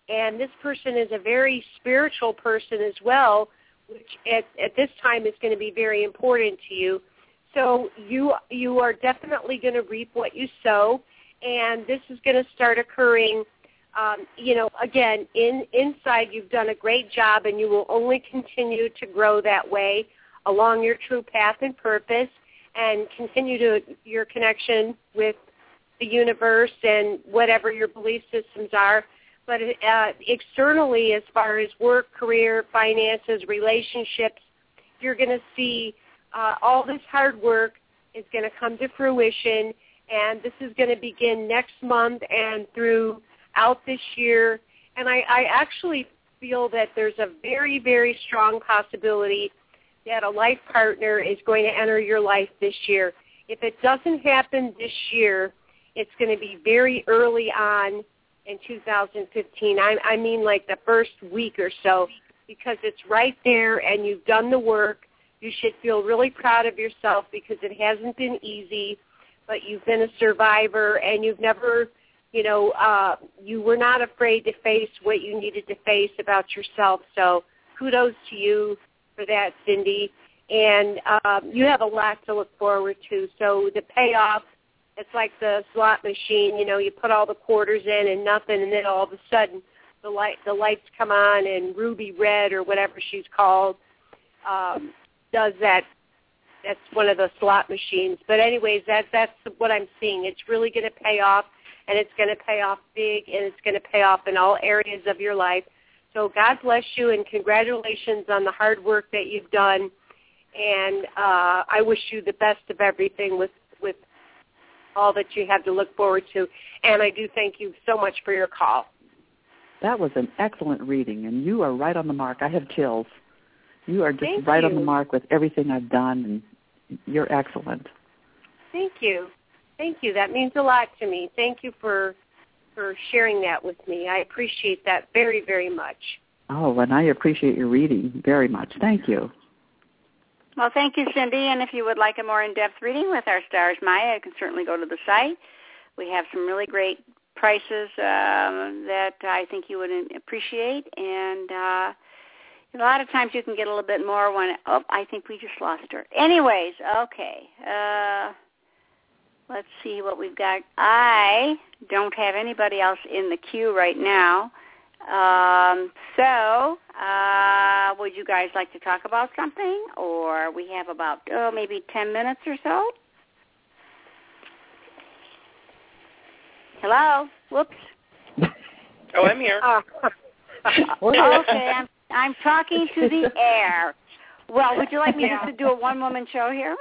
and this person is a very spiritual person as well, which at, at this time is going to be very important to you. So you you are definitely going to reap what you sow, and this is going to start occurring, um, you know, again, in inside you've done a great job, and you will only continue to grow that way along your true path and purpose, and continue to your connection with the universe and whatever your belief systems are. But uh, externally, as far as work, career, finances, relationships, you're going to see uh, all this hard work is going to come to fruition, and this is going to begin next month and throughout this year. And I, I actually feel that there's a very, very strong possibility that a life partner is going to enter your life this year. If it doesn't happen this year, it's going to be very early on in two thousand fifteen. I, I mean like the first week or so, because it's right there and you've done the work. You should feel really proud of yourself because it hasn't been easy, but you've been a survivor and you've never, you know, uh, you were not afraid to face what you needed to face about yourself. So kudos to you for that, Cindy. And um, you have a lot to look forward to. So the payoff, it's like the slot machine, you know, you put all the quarters in and nothing, and then all of a sudden the light the lights come on, and Ruby Red or whatever she's called um, does that. That's one of the slot machines. But anyways, that that's what I'm seeing. It's really going to pay off, and it's going to pay off big, and it's going to pay off in all areas of your life. So God bless you, and congratulations on the hard work that you've done. And uh, I wish you the best of everything with, with all that you have to look forward to. And I do thank you so much for your call. That was an excellent reading, and you are right on the mark. I have chills. You are just Thank right you. on the mark with everything I've done, and you're excellent. Thank you. Thank you. That means a lot to me. Thank you for for sharing that with me. I appreciate that very, very much. Oh, and I appreciate your reading very much. Thank you. Well, thank you, Cindy. And if you would like a more in-depth reading with our stars, Maya, you can certainly go to the site. We have some really great prices um, that I think you would appreciate. And uh, a lot of times you can get a little bit more when, oh, I think we just lost her. Anyways, okay. Uh, let's see what we've got. I don't have anybody else in the queue right now. Um, so, uh, would you guys like to talk about something? Or we have about, oh, maybe ten minutes or so? Hello? Whoops. Oh, I'm here. Uh, okay, I'm, I'm talking to the air. Well, would you like me just to do a one-woman show here?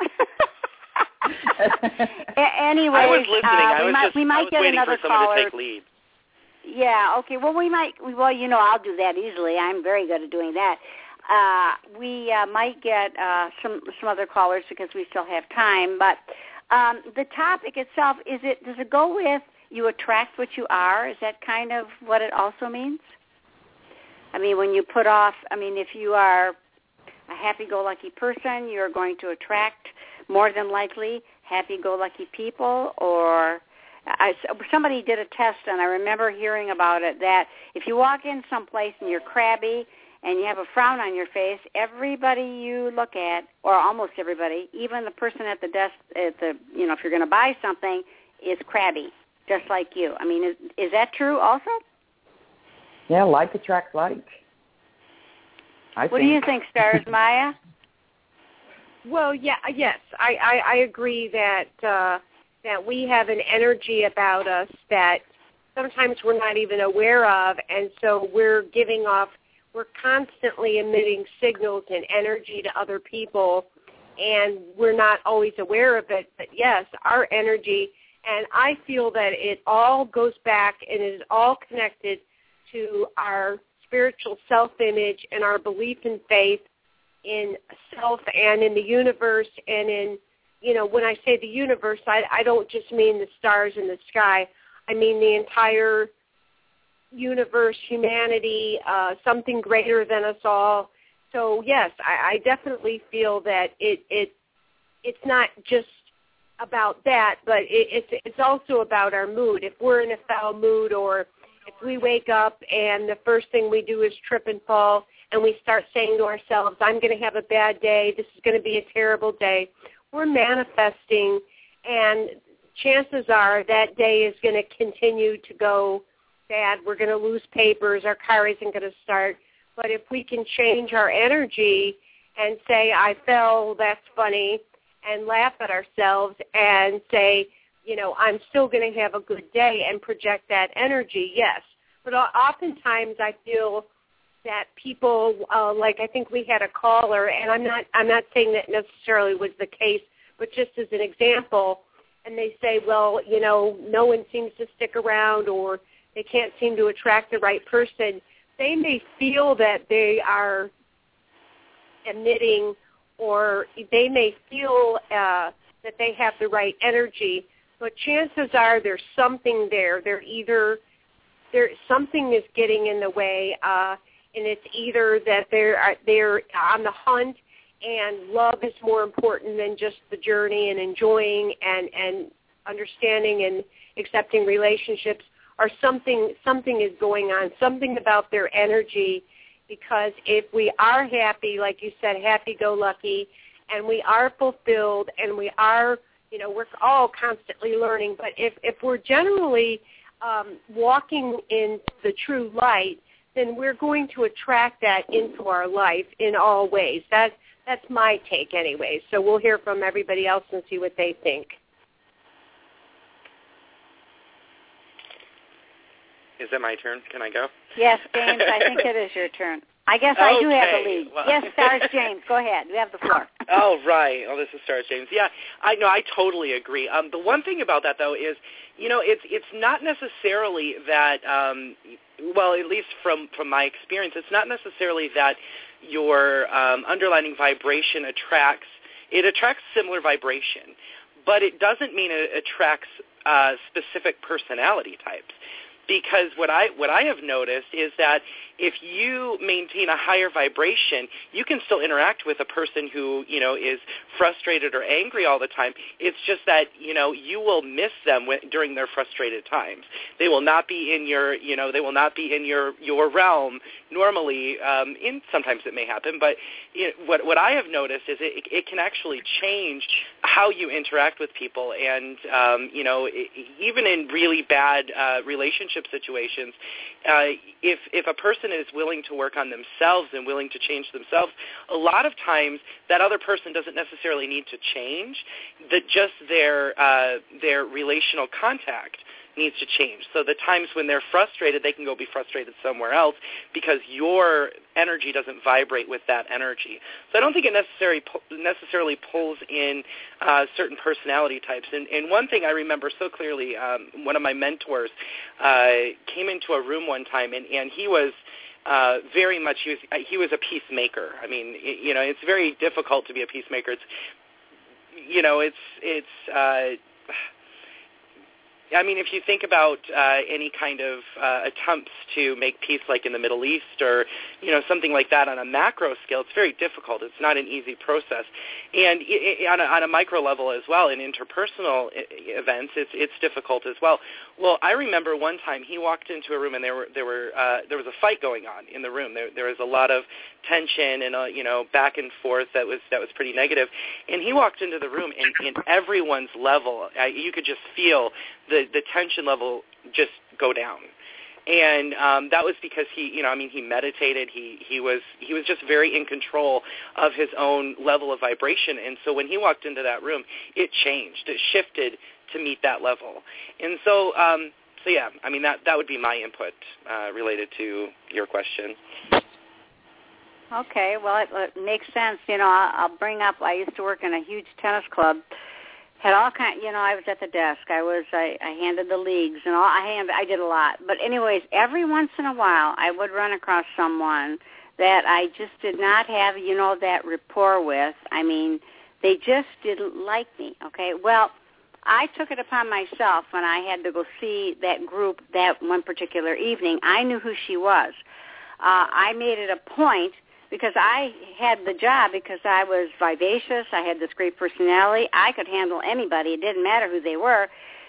Anyway, I was listening. Uh, I we was might, just we might I was get waiting another for someone caller. to take lead. Yeah, okay. Well, we might, well, you know, I'll do that easily. I'm very good at doing that. Uh, we uh, might get uh, some some other callers because we still have time. But um, the topic itself, is it, does it go with you attract what you are? Is that kind of what it also means? I mean, when you put off, I mean, if you are a happy-go-lucky person, you're going to attract more than likely happy-go-lucky people, or I, somebody did a test, and I remember hearing about it, that if you walk in someplace and you're crabby and you have a frown on your face, everybody you look at, or almost everybody, even the person at the desk, at the, you know, if you're going to buy something, is crabby, just like you. I mean, is, is that true also? Yeah, like attracts like. I what think. do you think, Stars, Maya? Well, yeah, yes, I, I, I agree that uh, that we have an energy about us that sometimes we're not even aware of, and so we're giving off, we're constantly emitting signals and energy to other people, and we're not always aware of it. But yes, our energy, and I feel that it all goes back and is all connected to our spiritual self-image and our belief in faith in self and in the universe. And in, you know, when I say the universe, I, I don't just mean the stars in the sky. I mean the entire universe, humanity, uh, something greater than us all. So, yes, I, I definitely feel that it, it it's not just about that, but it, it's it's also about our mood. If we're in a foul mood, or if we wake up and the first thing we do is trip and fall, and we start saying to ourselves, I'm going to have a bad day, this is going to be a terrible day. We're manifesting, and chances are that day is going to continue to go bad. We're going to lose papers, our car isn't going to start. But if we can change our energy and say, I fell, that's funny, and laugh at ourselves and say, you know, I'm still going to have a good day and project that energy, yes. But oftentimes I feel that people, uh, like I think we had a caller, and I'm not, I'm not saying that necessarily was the case, but just as an example, and they say, well, you know, no one seems to stick around, or they can't seem to attract the right person. They may feel that they are emitting, or they may feel uh, that they have the right energy, but chances are there's something there. They're either there something is getting in the way, uh, and it's either that they're they're on the hunt, and love is more important than just the journey and enjoying and and understanding and accepting relationships, or something something is going on, something about their energy. Because if we are happy, like you said, happy-go-lucky, and we are fulfilled, and we are, you know, we're all constantly learning, but if, if we're generally um, walking in the true light, then we're going to attract that into our life in all ways. That, that's my take anyway. So we'll hear from everybody else and see what they think. Is it my turn? Can I go? Yes, James, I think it is your turn. I guess I okay. do have the lead. Well. Yes, Stars James, go ahead. You have the floor. Oh, right. Oh, this is Stars James. Yeah, I know. I totally agree. Um, the one thing about that, though, is, you know, it's it's not necessarily that, um, well, at least from, from my experience, it's not necessarily that your um, underlying vibration attracts, it attracts similar vibration, but it doesn't mean it attracts uh, specific personality types. Because what I what I have noticed is that if you maintain a higher vibration, you can still interact with a person who, you know, is frustrated or angry all the time. It's just that, you know, you will miss them when, during their frustrated times. They will not be in your, you know, they will not be in your, your realm normally. Um, in sometimes it may happen, but you know, what what I have noticed is it, it can actually change how you interact with people, and um, you know, it, even in really bad uh, relationship situations, uh, if if a person is willing to work on themselves and willing to change themselves, a lot of times that other person doesn't necessarily need to change. That just their uh, their relational contact needs to change. So the times when they're frustrated, they can go be frustrated somewhere else because your energy doesn't vibrate with that energy. So I don't think it necessarily necessarily pulls in uh, certain personality types. And, and one thing I remember so clearly, um, one of my mentors uh, came into a room one time, and, and he was uh, very much, he was, he was a peacemaker. I mean, it, you know, it's very difficult to be a peacemaker. It's, you know, it's, it's, uh, I mean, if you think about uh, any kind of uh, attempts to make peace, like in the Middle East or, you know, something like that on a macro scale, it's very difficult. It's not an easy process. And it, it, on, a, on a micro level as well, in interpersonal I- events, it's it's difficult as well. Well, I remember one time he walked into a room and there were there were uh, there was a fight going on in the room. There there was a lot of tension and uh, you know, back and forth that was that was pretty negative. And he walked into the room, and in everyone's level, uh, you could just feel the the tension level just go down. And um, that was because he, you know, I mean, he meditated. He he was he was just very in control of his own level of vibration. And so when he walked into that room, it changed. It shifted to meet that level. And so, um, so yeah, I mean, that that would be my input uh, related to your question. Okay, well, it, it makes sense. You know, I'll, I'll bring up, I used to work in a huge tennis club. Had all kind, you know, I was at the desk. I was, I, I handed the leagues and all. I handed, I did a lot. But anyways, every once in a while, I would run across someone that I just did not have, you know, that rapport with. I mean, they just didn't like me. Okay, well, I took it upon myself when I had to go see that group that one particular evening. I knew who she was. Uh, I made it a point. Because I had the job because I was vivacious, I had this great personality, I could handle anybody, it didn't matter who they were.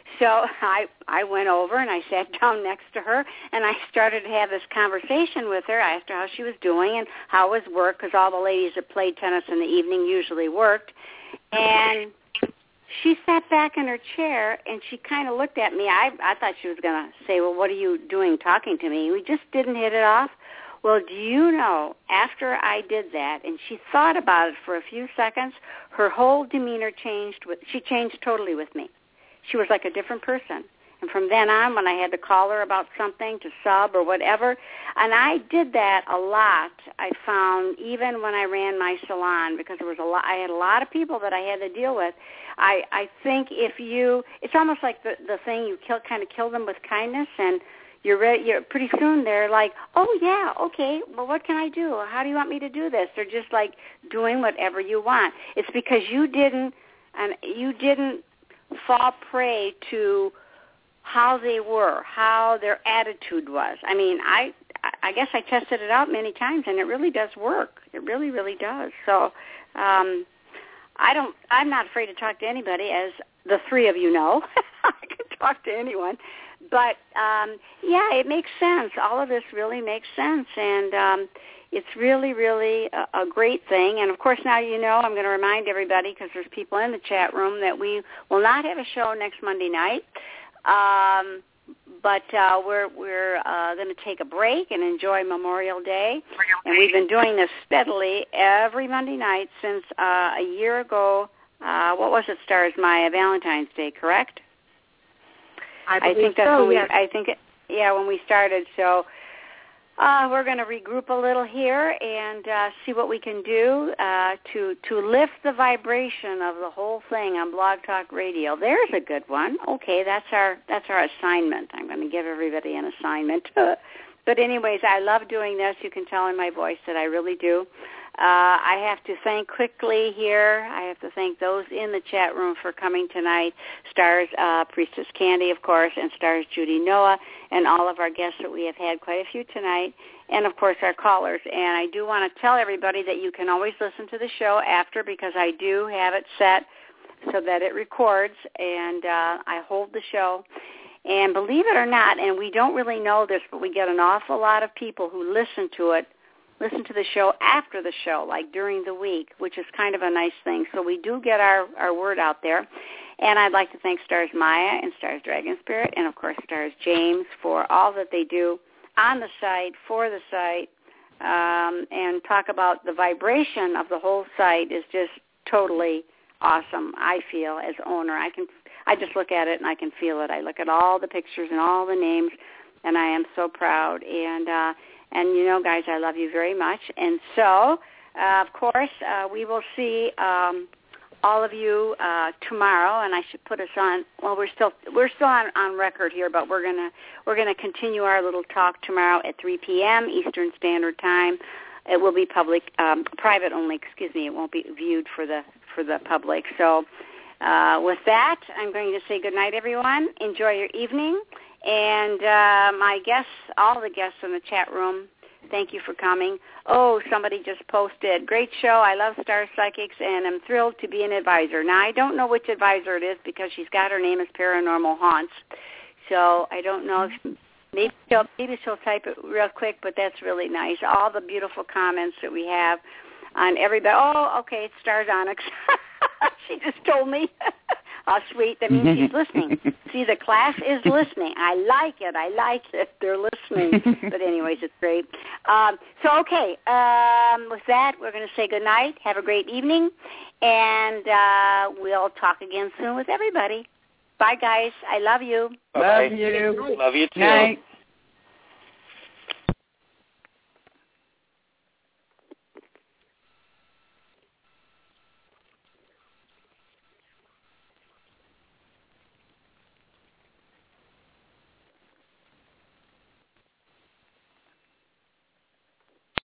So I I went over and I sat down next to her, and I started to have this conversation with her. I asked her how she was doing and how was work, because all the ladies that played tennis in the evening usually worked. And she sat back in her chair, and she kind of looked at me. I I thought she was going to say, well, what are you doing talking to me? We just didn't hit it off. Well, do you know, after I did that, and she thought about it for a few seconds, her whole demeanor changed. With She changed totally with me. She was like a different person. And from then on, when I had to call her about something to sub or whatever, and I did that a lot, I found, even when I ran my salon, because there was a lot, I had a lot of people that I had to deal with. I, I think if you, it's almost like the, the thing you kill, kind of kill them with kindness, and you're ready, you're pretty soon they're like, oh yeah, okay, well what can I do? How do you want me to do this? They're just like doing whatever you want. It's because you didn't, and you didn't fall prey to how they were, how their attitude was. I mean, I I guess I tested it out many times, and it really does work. It really, really does. So um, I don't. I'm not afraid to talk to anybody, as the three of you know. I can talk to anyone. But um, yeah, it makes sense. All of this really makes sense, and um, it's really, really a, a great thing. And, of course, now you know, I'm going to remind everybody, because there's people in the chat room, that we will not have a show next Monday night. Um, but uh, we're we're uh, going to take a break and enjoy Memorial Day. And we've been doing this steadily every Monday night since uh, a year ago. Uh, what was it, Stars? Maya, Valentine's Day, correct? I, I think that's so, when we, yes. I think, it, yeah, when we started. So uh, we're going to regroup a little here and uh, see what we can do uh, to to lift the vibration of the whole thing on Blog Talk Radio. There's a good one. Okay, that's our that's our assignment. I'm going to give everybody an assignment. But anyways, I love doing this. You can tell in my voice that I really do. Uh, I have to thank quickly here. I have to thank those in the chat room for coming tonight. Stars uh, Priestess Candy, of course, and Stars Judy Noah, and all of our guests that we have had, quite a few tonight, and, of course, our callers. And I do want to tell everybody that you can always listen to the show after, because I do have it set so that it records, and uh, I hold the show. And believe it or not, and we don't really know this, but we get an awful lot of people who listen to it, listen to the show after the show, like during the week, which is kind of a nice thing. So we do get our, our word out there. And I'd like to thank Stars Maya and Stars Dragon Spirit and, of course, Stars James for all that they do on the site, for the site, um, and talk about the vibration of the whole site is just totally awesome, I feel, as owner. I can I just look at it and I can feel it. I look at all the pictures and all the names, and I am so proud. And, uh, and you know, guys, I love you very much. And so, uh, of course, uh, we will see um, all of you uh, tomorrow. And I should put us on. Well, we're still we're still on, on record here, but we're gonna we're gonna continue our little talk tomorrow at three p.m. Eastern Standard Time. It will be public, um, private only. Excuse me. It won't be viewed for the for the public. So. Uh, with that, I'm going to say good night, everyone. Enjoy your evening. And uh, my guests, all the guests in the chat room, thank you for coming. Oh, somebody just posted, great show. I love Star Psychics, and I'm thrilled to be an advisor. Now, I don't know which advisor it is because she's got her name as Paranormal Haunts. So I don't know if maybe she'll, maybe she'll type it real quick, but that's really nice. All the beautiful comments that we have on everybody. Oh, okay, it's Stars Onyx. She just told me. Oh, sweet. That means she's listening. See, the class is listening. I like it. I like it. They're listening. But anyways, it's great. Um, so, okay, um, with that, we're going to say good night. Have a great evening. And uh, we'll talk again soon with everybody. Bye, guys. I love you. Bye-bye. Love you. Love you, too. Night.